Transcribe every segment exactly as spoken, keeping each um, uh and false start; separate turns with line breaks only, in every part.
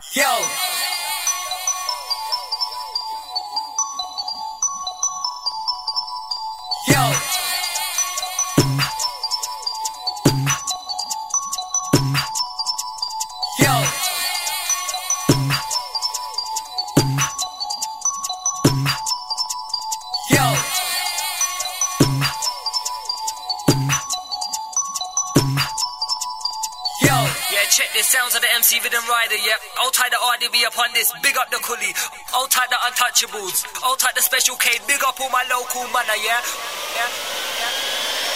Yo. Yo. Yo. Yo. Yo.
Yeah, check the sounds of the M C Rhythm Rider, yep. I'll tie the R D B upon this, big up the Coolie. I'll tie the Untouchables. I'll tie the Special K, big up all my local manna, yeah? Yeah, yeah.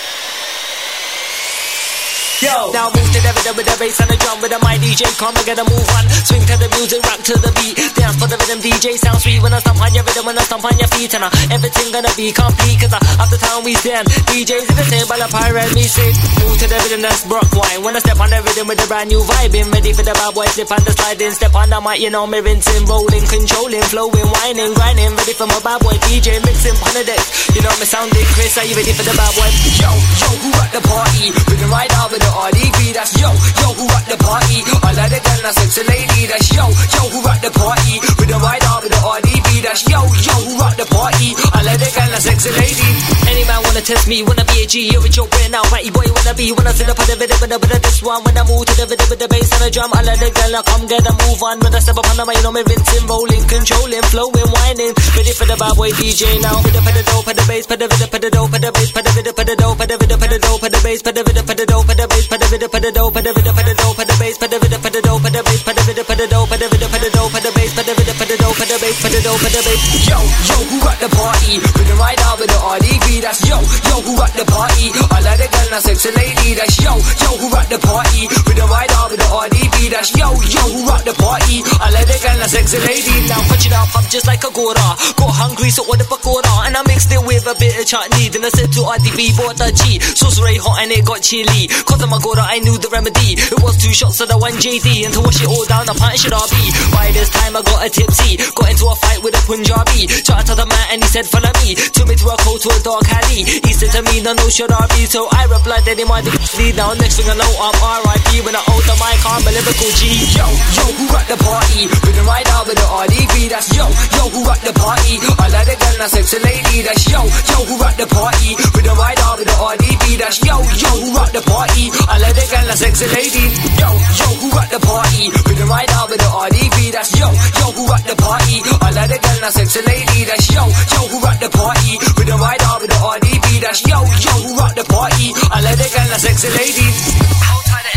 Yo.
Now move to the rhythm with the bass and the drum with the my D J. Come and get a move on. Swing to the music, rock to the beat. Dance for the rhythm, D J sounds sweet. When I stomp on your rhythm, when I stomp on your feet. And uh, everything gonna be complete. Cause uh, after time we stand, D Js in the table, a pirate me say. Move to the rhythm, that's Brock wine. When I step on the rhythm with a brand new vibe. Ready for the bad boy, slip on the sliding. Step on the mic, you know me rinsing, rolling, controlling, flowing, whining, grinding. Ready for my bad boy D J, mixing on the deck. You know me sounding Chris, are you ready for the bad boy?
Yo, yo, who at the party? We can ride out with the R D B, that's yo, yo, who at the party? I like the girl, that's sexy lady, that's yo, yo, who at the party? We can ride out with the R D B, that's yo, yo, who at the party? I like the girl, that's sexy lady.
Any man wanna test me, wanna be a G, you're a joke right now, righty boy, wanna be, wanna sit up on the rhythm, with the with this one, when I move to the rhythm with the bass and the drum, I let the girl, now come get a move on, when I step up on the mic, you know me rinsing, rolling, controlling, flowing, whining, ready for the bad boy D J now, with the put the dope, put the bass, put the rhythm, put the dope, put the bass, put the rhythm, put the dope, put the rhythm, put the dope, put the bass, put the rhythm, put the dope, put the bass, put the rhythm, put the dope, put the rhythm, put the dope, put the bass, put the rhythm, put the dope, put the bass, put the rhythm, put the dope, put the rhythm, put the dope, put the bass, put the rhythm, put the dope, put the bass, put the dope, put the bass.
Yo, yo, who at the party? We can ride out with the R D B, that's yo, yo, who at the party? I like the girl, that's sexy lady, that's yo, yo, who at the party? We can ride out with the R D B, that's yo, yo, who at the party? I like the girl, that's sexy lady.
Now punch it up, up just like a gora. Got hungry, so order pakora, and I mixed it with a bit of chutney. Then I said to R D B, bought the G. Sauce very hot and it got chilly. Cause of my gora, I knew the remedy. It was two shots of the one J D, and to wash it all down, the pint should I be. By this time I got a tipsy, got into a fight with a Punjabi. Shot to the man and he said follow me. Took me through a cold to a dark alley. He said to me, no, no, should I be? So I replied that he might be now. Next thing I know, I'm R I P when I hold the mic, I'm a lyrical G.
Yo, yo, who at the party? We can ride out with the R D B, that's yo, yo, who at the party? I like the girl, that's sexy lady, that's yo, yo, who at the party? We can ride out with the R D B, that's yo, yo, who at the party? I like the girl, that's sexy lady. Yo, yo, who at the party? We can ride out with the R D B, that's yo, yo, who at the party? I like the girl, that's sexy lady, that's yo, yo, who at the party? We can ride out with the R D B, that's yo, yo, who at the party? I like the girl, that's sexy lady.
I'll tie the